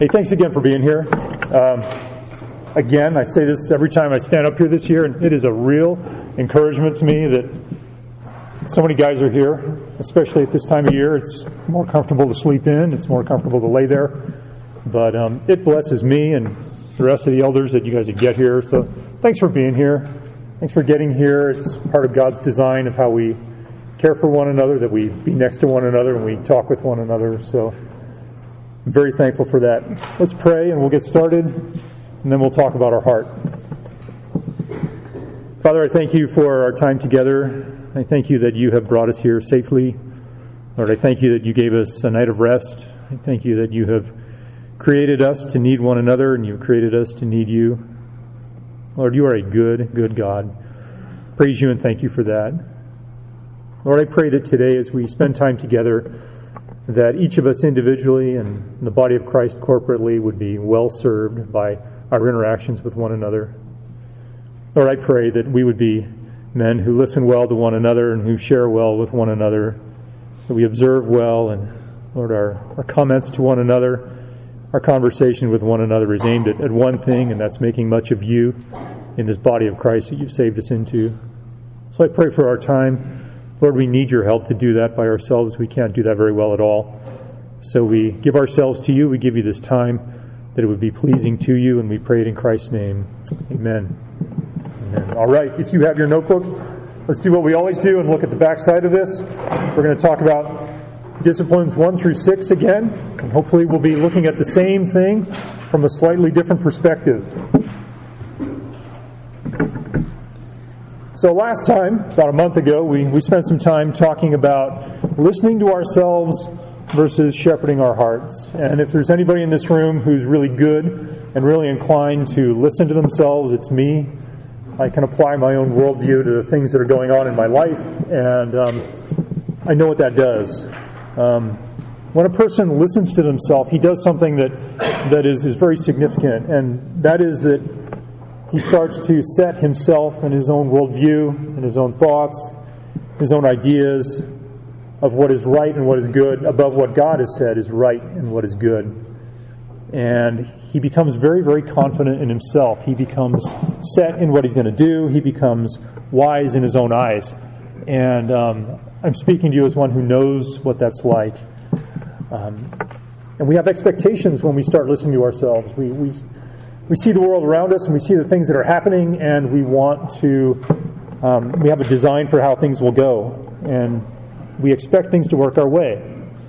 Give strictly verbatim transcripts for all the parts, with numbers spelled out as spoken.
Hey, thanks again for being here. Um, again, I say this every time I stand up here this year, and it is a real encouragement to me that so many guys are here, especially at this time of year. It's more comfortable to sleep in. It's more comfortable to lay there. But um, it blesses me and the rest of the elders that you guys would get here. So thanks for being here. Thanks for getting here. It's part of God's design of how we care for one another, that we be next to one another and we talk with one another. So I'm very thankful for that. Let's pray and we'll get started, and then we'll talk about our heart. Father, I thank you for our time together. I thank you that you have brought us here safely. Lord, I thank you that you gave us a night of rest. I thank you that you have created us to need one another, and you've created us to need you. Lord, you are a good, good God. Praise you and thank you for that. Lord, I pray that today as we spend time together, that each of us individually and the body of Christ corporately would be well served by our interactions with one another. Lord, I pray that we would be men who listen well to one another and who share well with one another, that we observe well, and Lord, our, our comments to one another, our conversation with one another is aimed at, at one thing, and that's making much of you in this body of Christ that you've saved us into. So I pray for our time. Lord, we need your help to do that by ourselves. We can't do that very well at all. So we give ourselves to you. We give you this time that it would be pleasing to you, and we pray it in Christ's name. Amen. Amen. All right, if you have your notebook, let's do what we always do and look at the back side of this. We're going to talk about disciplines one through six again, and hopefully we'll be looking at the same thing from a slightly different perspective. So last time, about a month ago, we, we spent some time talking about listening to ourselves versus shepherding our hearts. And if there's anybody in this room who's really good and really inclined to listen to themselves, it's me. I can apply my own worldview to the things that are going on in my life, and um, I know what that does. Um, when a person listens to themselves, he does something that that is, is very significant, and that is that he starts to set himself and his own worldview and his own thoughts, his own ideas of what is right and what is good above what God has said is right and what is good. And he becomes very, very confident in himself. He becomes set in what he's going to do. He becomes wise in his own eyes. And um, I'm speaking to you as one who knows what that's like. Um, and we have expectations when we start listening to ourselves. We, we we see the world around us, and we see the things that are happening, and we want to, um, we have a design for how things will go. And we expect things to work our way.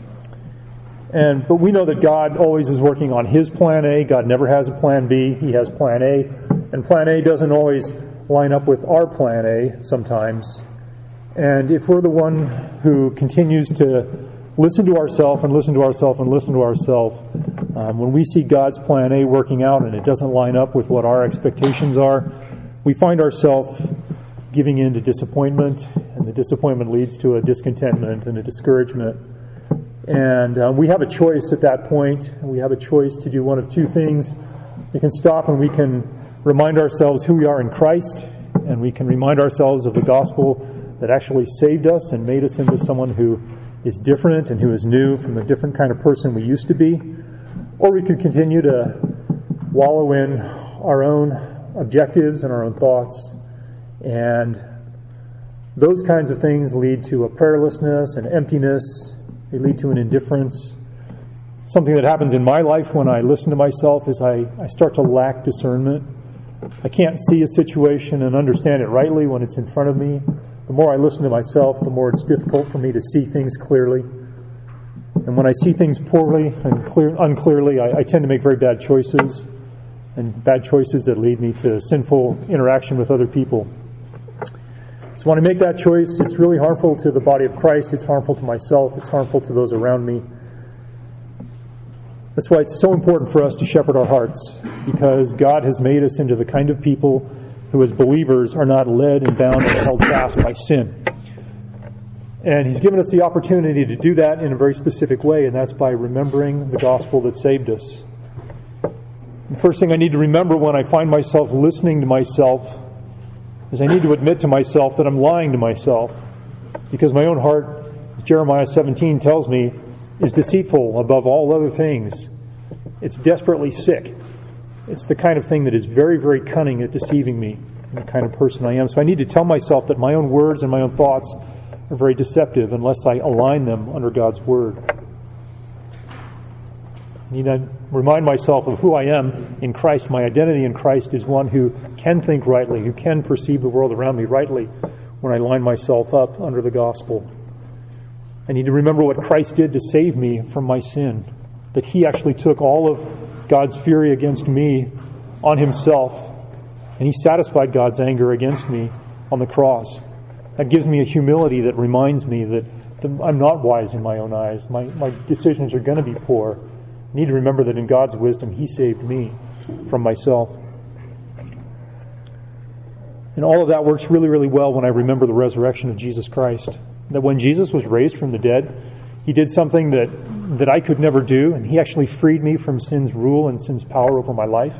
And but we know that God always is working on His plan A. God never has a plan B. He has plan A. And plan A doesn't always line up with our plan A sometimes. And if we're the one who continues to listen to ourselves and listen to ourselves and listen to ourselves, um, when we see God's plan A working out and it doesn't line up with what our expectations are, we find ourselves giving in to disappointment, and the disappointment leads to a discontentment and a discouragement. And um, we have a choice at that point. We have a choice to do one of two things. We can stop and we can remind ourselves who we are in Christ, and we can remind ourselves of the gospel that actually saved us and made us into someone who is different and who is new from the different kind of person we used to be. Or we could continue to wallow in our own objectives and our own thoughts. And those kinds of things lead to a prayerlessness and emptiness. They lead to an indifference. Something that happens in my life when I listen to myself is I, I start to lack discernment. I can't see a situation and understand it rightly when it's in front of me. The more I listen to myself, the more it's difficult for me to see things clearly. And when I see things poorly and clear, unclearly, I, I tend to make very bad choices, and bad choices that lead me to sinful interaction with other people. So when I make that choice, it's really harmful to the body of Christ. It's harmful to myself. It's harmful to those around me. That's why it's so important for us to shepherd our hearts, because God has made us into the kind of people who as believers are not led and bound and held fast by sin. And He's given us the opportunity to do that in a very specific way, and that's by remembering the gospel that saved us. The first thing I need to remember when I find myself listening to myself is I need to admit to myself that I'm lying to myself, because my own heart, as Jeremiah seventeen tells me, is deceitful above all other things. It's desperately sick. It's the kind of thing that is very, very cunning at deceiving me and the kind of person I am. So I need to tell myself that my own words and my own thoughts are very deceptive unless I align them under God's Word. I need to remind myself of who I am in Christ. My identity in Christ is one who can think rightly, who can perceive the world around me rightly when I line myself up under the gospel. I need to remember what Christ did to save me from my sin, that He actually took all of God's fury against me on Himself, and He satisfied God's anger against me on the cross. That gives me a humility that reminds me that I'm not wise in my own eyes. My, my decisions are going to be poor. I need to remember that in God's wisdom, He saved me from myself. And all of that works really, really well when I remember the resurrection of Jesus Christ. That when Jesus was raised from the dead, He did something that, that I could never do, and He actually freed me from sin's rule and sin's power over my life.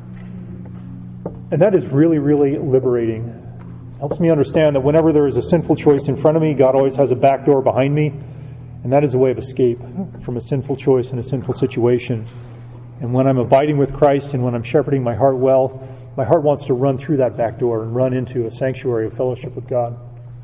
And that is really, really liberating. It helps me understand that whenever there is a sinful choice in front of me, God always has a back door behind me, and that is a way of escape from a sinful choice and a sinful situation. And when I'm abiding with Christ and when I'm shepherding my heart well, my heart wants to run through that back door and run into a sanctuary of fellowship with God.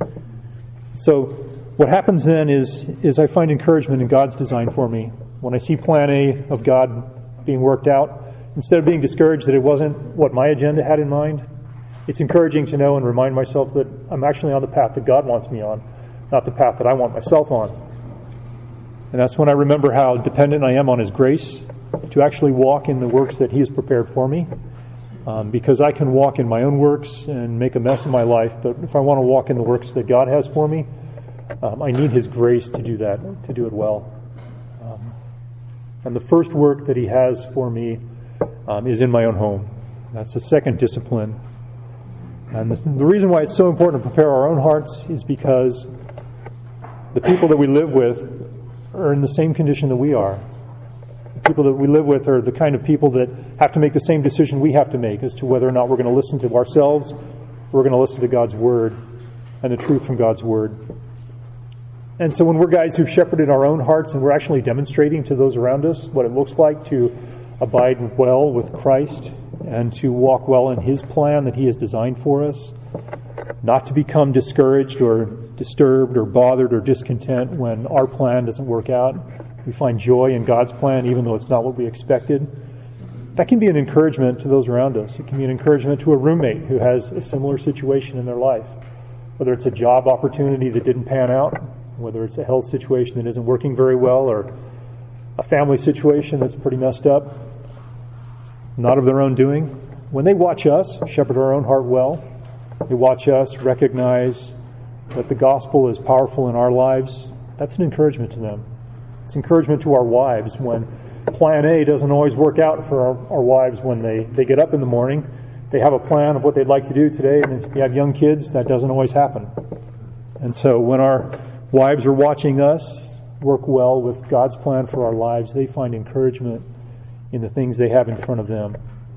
So what happens then is, is I find encouragement in God's design for me. When I see plan A of God being worked out, instead of being discouraged that it wasn't what my agenda had in mind, it's encouraging to know and remind myself that I'm actually on the path that God wants me on, not the path that I want myself on. And that's when I remember how dependent I am on His grace to actually walk in the works that He has prepared for me. Um, because I can walk in my own works and make a mess of my life, but if I want to walk in the works that God has for me, um, I need His grace to do that, to do it well. Um, and the first work that He has for me um, is in my own home. That's the second discipline. And the, the reason why it's so important to prepare our own hearts is because the people that we live with are in the same condition that we are. The people that we live with are the kind of people that have to make the same decision we have to make as to whether or not we're going to listen to ourselves or we're going to listen to God's Word and the truth from God's Word. And so when we're guys who've shepherded our own hearts and we're actually demonstrating to those around us what it looks like to abide well with Christ and to walk well in His plan that He has designed for us, not to become discouraged or disturbed or bothered or discontent when our plan doesn't work out. We find joy in God's plan even though it's not what we expected. That can be an encouragement to those around us. It can be an encouragement to a roommate who has a similar situation in their life. Whether it's a job opportunity that didn't pan out, whether it's a health situation that isn't working very well, or a family situation that's pretty messed up, not of their own doing. When they watch us shepherd our own heart well, they watch us recognize that the gospel is powerful in our lives, that's an encouragement to them. It's encouragement to our wives when plan A doesn't always work out for our, our wives when they, they get up in the morning. They have a plan of what they'd like to do today, and if you have young kids, that doesn't always happen. And so when our wives are watching us work well with God's plan for our lives, they find encouragement in the things they have in front of them.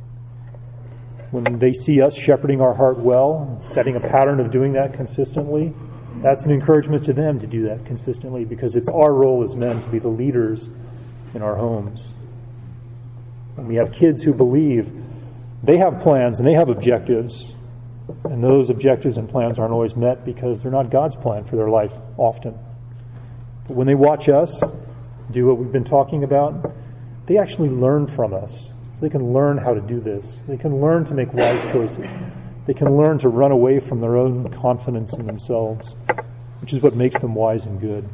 When they see us shepherding our heart well, setting a pattern of doing that consistently, that's an encouragement to them to do that consistently, because it's our role as men to be the leaders in our homes. When we have kids who believe, they have plans and they have objectives, and those objectives and plans aren't always met because they're not God's plan for their life often. But when they watch us do what we've been talking about, they actually learn from us. So they can learn how to do this. They can learn to make wise choices. They can learn to run away from their own confidence in themselves, which is what makes them wise and good.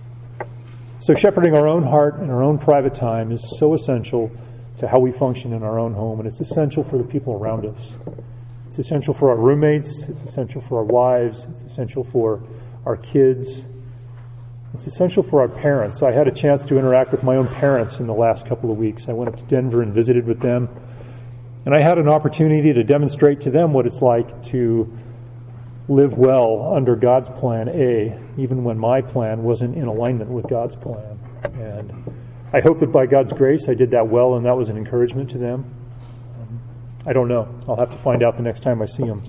So shepherding our own heart and our own private time is so essential to how we function in our own home, and it's essential for the people around us. It's essential for our roommates. It's essential for our wives. It's essential for our kids. It's essential for our parents. I had a chance to interact with my own parents in the last couple of weeks. I went up to Denver and visited with them. And I had an opportunity to demonstrate to them what it's like to live well under God's plan A, even when my plan wasn't in alignment with God's plan. And I hope that by God's grace I did that well, and that was an encouragement to them. Um, I don't know. I'll have to find out the next time I see them.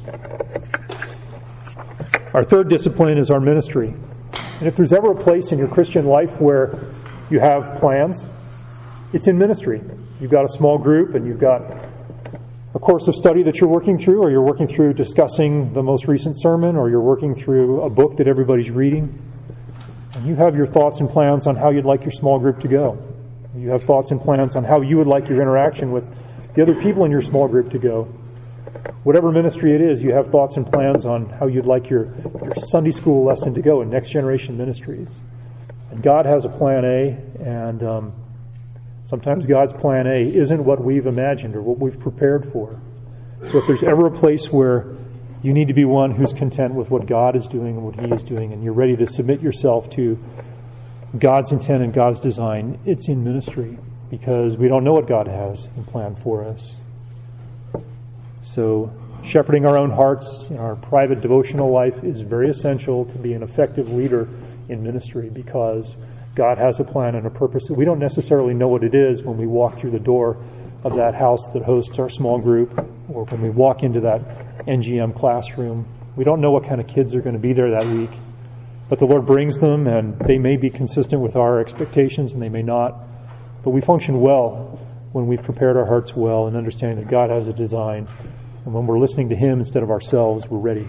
Our third discipline is our ministry. And if there's ever a place in your Christian life where you have plans, it's in ministry. You've got a small group and you've got a course of study that you're working through, or you're working through discussing the most recent sermon, or you're working through a book that everybody's reading. And you have your thoughts and plans on how you'd like your small group to go. You have thoughts and plans on how you would like your interaction with the other people in your small group to go. Whatever ministry it is, you have thoughts and plans on how you'd like your, your Sunday school lesson to go in Next Generation Ministries. And God has a plan A, and um, sometimes God's plan A isn't what we've imagined or what we've prepared for. So if there's ever a place where you need to be one who's content with what God is doing and what He is doing, and you're ready to submit yourself to God's intent and God's design, it's in ministry, because we don't know what God has in plan for us. So shepherding our own hearts in our private devotional life is very essential to be an effective leader in ministry, because God has a plan and a purpose that we don't necessarily know what it is when we walk through the door of that house that hosts our small group, or when we walk into that N G M classroom. We don't know what kind of kids are going to be there that week, but the Lord brings them, and they may be consistent with our expectations and they may not. But we function well when we've prepared our hearts well and understanding that God has a design. And when we're listening to Him instead of ourselves, we're ready.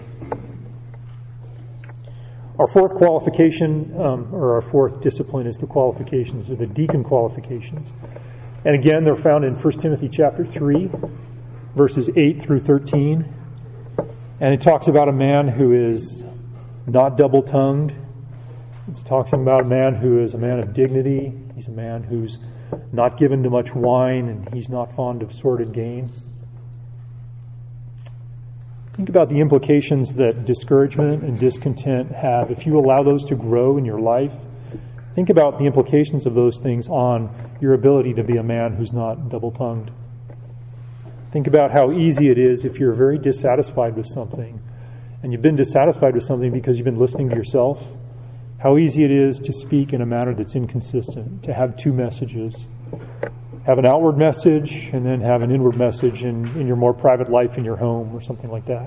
Our fourth qualification, um, or our fourth discipline, is the qualifications, or the deacon qualifications. And again, they're found in First Timothy chapter three, verses eight through thirteen. And it talks about a man who is not double-tongued. It's talking about a man who is a man of dignity. He's a man who's not given to much wine, and he's not fond of sordid gain. Think about the implications that discouragement and discontent have if you allow those to grow in your life. Think about the implications of those things on your ability to be a man who's not double-tongued. Think about how easy it is if you're very dissatisfied with something, and you've been dissatisfied with something because you've been listening to yourself, how easy it is to speak in a manner that's inconsistent, to have two messages. Have an outward message and then have an inward message in, in your more private life in your home or something like that.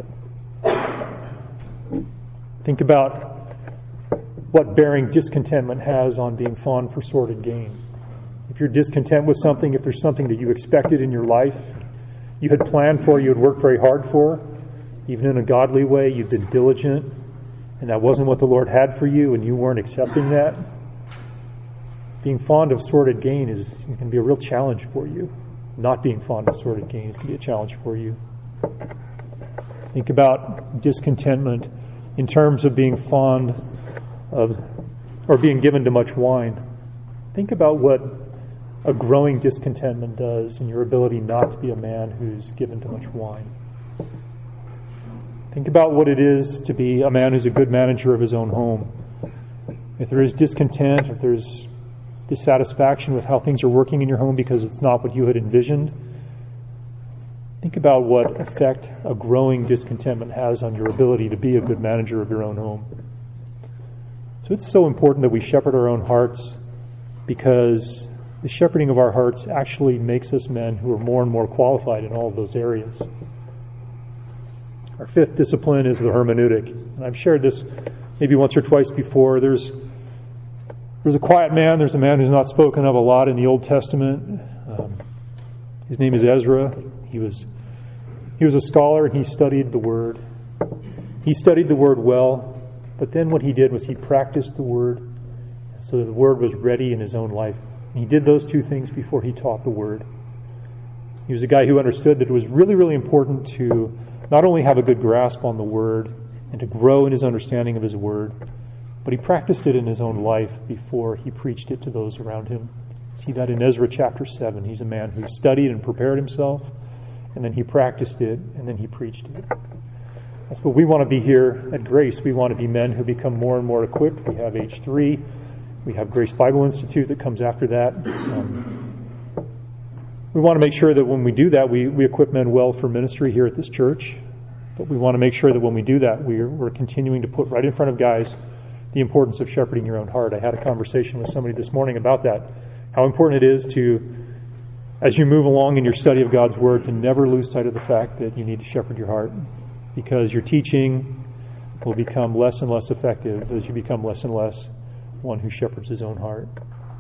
Think about what bearing discontentment has on being fond for sordid gain. If you're discontent with something, if there's something that you expected in your life, you had planned for, you had worked very hard for, even in a godly way, you've been diligent, and that wasn't what the Lord had for you, and you weren't accepting that, being fond of sordid gain is, is going to be a real challenge for you. Not being fond of sordid gain is going to be a challenge for you. Think about discontentment in terms of being fond of, or being given to much wine. Think about what a growing discontentment does in your ability not to be a man who's given to much wine. Think about what it is to be a man who's a good manager of his own home. If there is discontent, if there's dissatisfaction with how things are working in your home because it's not what you had envisioned, think about what effect a growing discontentment has on your ability to be a good manager of your own home. So it's so important that we shepherd our own hearts, because the shepherding of our hearts actually makes us men who are more and more qualified in all of those areas. Our fifth discipline is the hermeneutic. And I've shared this maybe once or twice before. There's There's a quiet man. There's a man who's not spoken of a lot in the Old Testament. Um, his name is Ezra. He was he was a scholar, and he studied the Word. He studied the Word well, but then what he did was he practiced the Word so that the Word was ready in his own life. And he did those two things before he taught the Word. He was a guy who understood that it was really, really important to not only have a good grasp on the Word and to grow in his understanding of his Word, but he practiced it in his own life before he preached it to those around him. See that in Ezra chapter seven. He's a man who studied and prepared himself, and then he practiced it, and then he preached it. That's what we want to be here at Grace. We want to be men who become more and more equipped. We have H three. We have Grace Bible Institute that comes after that. Um, we want to make sure that when we do that, we, we equip men well for ministry here at this church. But we want to make sure that when we do that, we're, we're continuing to put right in front of guys the importance of shepherding your own heart. I had a conversation with somebody this morning about that. How important it is to, as you move along in your study of God's Word, to never lose sight of the fact that you need to shepherd your heart, because your teaching will become less and less effective as you become less and less one who shepherds his own heart.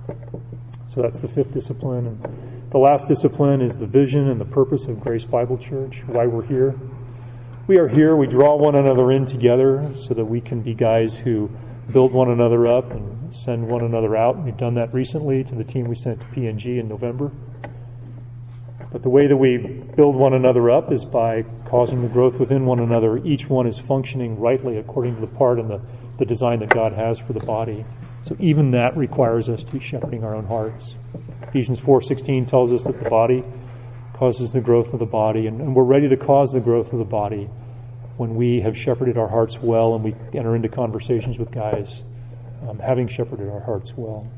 So that's the fifth discipline. And the last discipline is the vision and the purpose of Grace Bible Church, why we're here. We are here, we draw one another in together so that we can be guys who build one another up and send one another out. We've done that recently to the team we sent to P N G in November. But the way that we build one another up is by causing the growth within one another. Each one is functioning rightly according to the part and the, the design that God has for the body. So even that requires us to be shepherding our own hearts. Ephesians four sixteen tells us that the body causes the growth of the body, and, and we're ready to cause the growth of the body when we have shepherded our hearts well and we enter into conversations with guys, um, having shepherded our hearts well.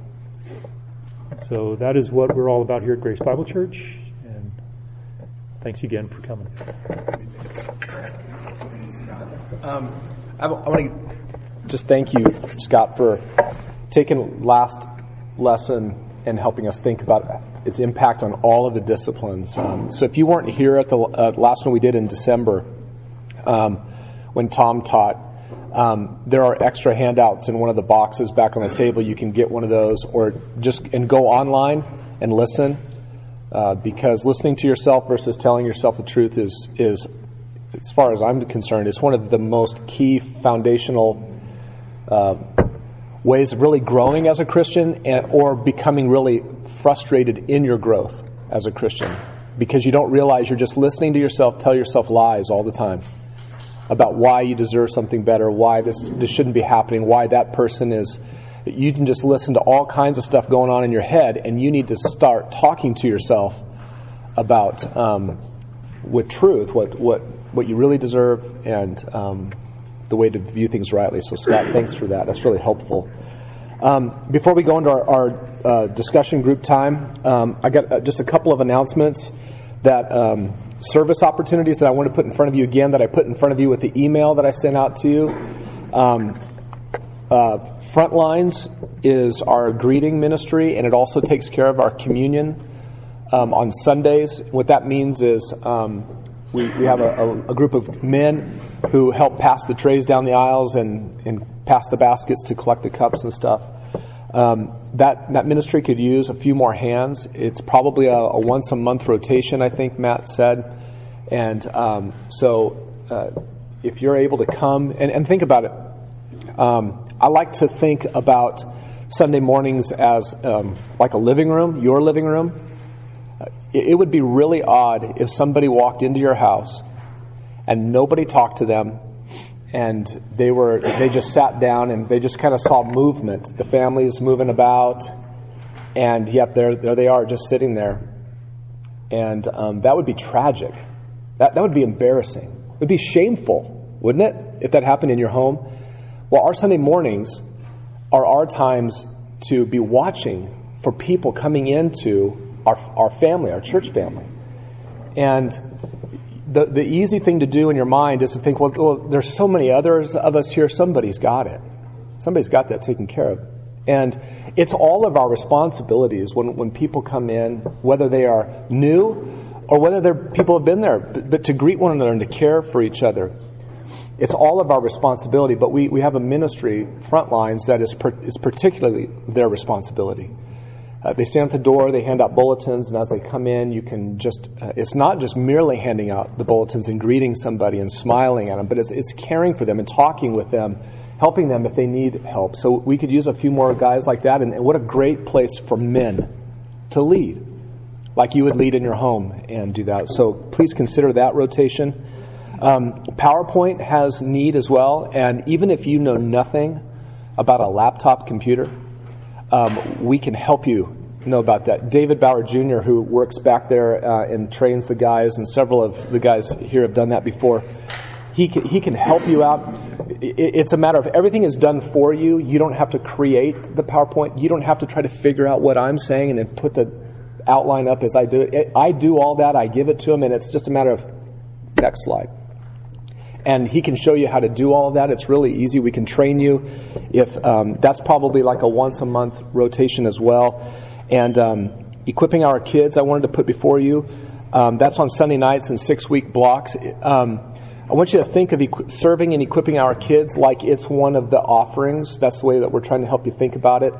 So that is what we're all about here at Grace Bible Church, and thanks again for coming. Um, I, I want to just thank you, Scott, for taking last lesson and helping us think about its impact on all of the disciplines. Um, so if you weren't here at the uh, last one we did in December, um, when Tom taught, um, there are extra handouts in one of the boxes back on the table. You can get one of those, or just and go online and listen, uh, because listening to yourself versus telling yourself the truth is is, as far as I'm concerned, is one of the most key foundational Uh, ways of really growing as a Christian, and, or becoming really frustrated in your growth as a Christian, because you don't realize you're just listening to yourself tell yourself lies all the time about why you deserve something better, why this this shouldn't be happening, why that person is. You can just listen to all kinds of stuff going on in your head, and you need to start talking to yourself about um, with truth what what what you really deserve, and um, the way to view things rightly. So Scott, thanks for that. That's really helpful. Um, before we go into our, our uh, discussion group time, um, I got uh, just a couple of announcements that um, service opportunities that I want to put in front of you again, that I put in front of you with the email that I sent out to you. Um, uh, Frontlines is our greeting ministry, and it also takes care of our communion um, on Sundays. What that means is um, we, we have a, a, a group of men who help pass the trays down the aisles and, and pass the baskets to collect the cups and stuff. Um, that that ministry could use a few more hands. It's probably a, a once a month rotation, I think Matt said. And um, so uh, if you're able to come, and, and think about it. Um, I like to think about Sunday mornings as um, like a living room, your living room. It, it would be really odd if somebody walked into your house and nobody talked to them, and they were they just sat down and they just kind of saw movement. The family's moving about, and yet there there they are just sitting there. And um, that would be tragic. That that would be embarrassing. It would be shameful, wouldn't it, if that happened in your home? Well, our Sunday mornings are our times to be watching for people coming into our our family, our church family. And The the easy thing to do in your mind is to think, well, well, there's so many others of us here. Somebody's got it. Somebody's got that taken care of. And it's all of our responsibilities when, when people come in, whether they are new or whether they're people have been there, but, but to greet one another and to care for each other. It's all of our responsibility, but we, we have a ministry, Frontlines, that is, per, is particularly their responsibility. Uh, they stand at the door, they hand out bulletins, and as they come in, you can just, uh, it's not just merely handing out the bulletins and greeting somebody and smiling at them, but it's, it's caring for them and talking with them, helping them if they need help. So we could use a few more guys like that, and, and what a great place for men to lead, like you would lead in your home and do that. So please consider that rotation. Um, PowerPoint has need as well, and even if you know nothing about a laptop computer, Um, we can help you know about that. David Bauer Junior, who works back there uh, and trains the guys, and several of the guys here have done that before, he can, he can help you out. It, it's a matter of everything is done for you. You don't have to create the PowerPoint. You don't have to try to figure out what I'm saying and then put the outline up as I do it. I do all that. I give it to him, and it's just a matter of next slide. And he can show you how to do all of that. It's really easy. We can train you. If um, that's probably like a once a month rotation as well. And um, equipping our kids, I wanted to put before you. Um, that's on Sunday nights in six week blocks. Um, I want you to think of equi- serving and equipping our kids like it's one of the offerings. That's the way that we're trying to help you think about it.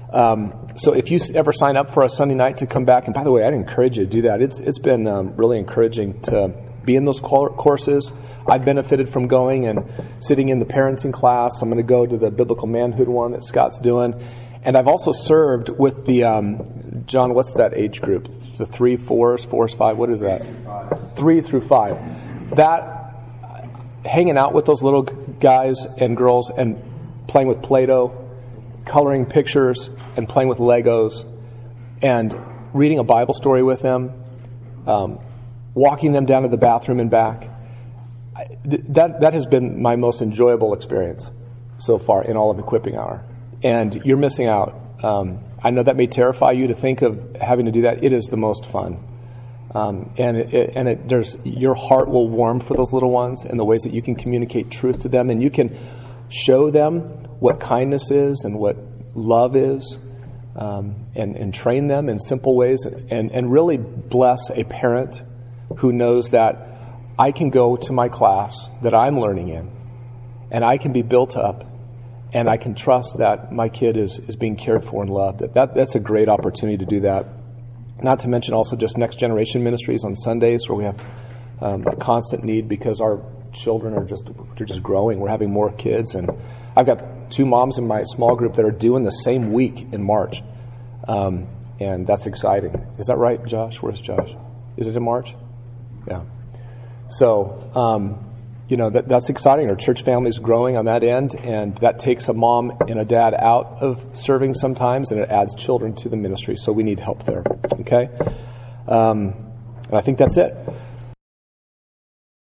Um, so if you ever sign up for a Sunday night to come back, and by the way, I'd encourage you to do that. It's it's been um, really encouraging to be in those courses. I've benefited from going and sitting in the parenting class. I'm going to go to the biblical manhood one that Scott's doing. And I've also served with the, um, John, what's that age group? The three, fours, fours, five, what is that? Three through five. That, hanging out with those little guys and girls and playing with Play-Doh, coloring pictures and playing with Legos and reading a Bible story with them, um, walking them down to the bathroom and back. That that has been my most enjoyable experience so far in all of Equipping Hour. And you're missing out. Um, I know that may terrify you to think of having to do that. It is the most fun. Um, and it, it, and it, there's your heart will warm for those little ones and the ways that you can communicate truth to them. And you can show them what kindness is and what love is, um, and, and train them in simple ways and, and really bless a parent who knows that I can go to my class that I'm learning in, and I can be built up, and I can trust that my kid is, is being cared for and loved. That, that that's a great opportunity to do that. Not to mention also just Next Generation Ministries on Sundays, where we have um, a constant need because our children are just they're just growing. We're having more kids, and I've got two moms in my small group that are due in the same week in March, um, and that's exciting. Is that right, Josh? Where's Josh? Is it in March? Yeah. So, um, you know, that, that's exciting. Our church family is growing on that end, and that takes a mom and a dad out of serving sometimes, and it adds children to the ministry. So we need help there. Okay? Um, and I think that's it.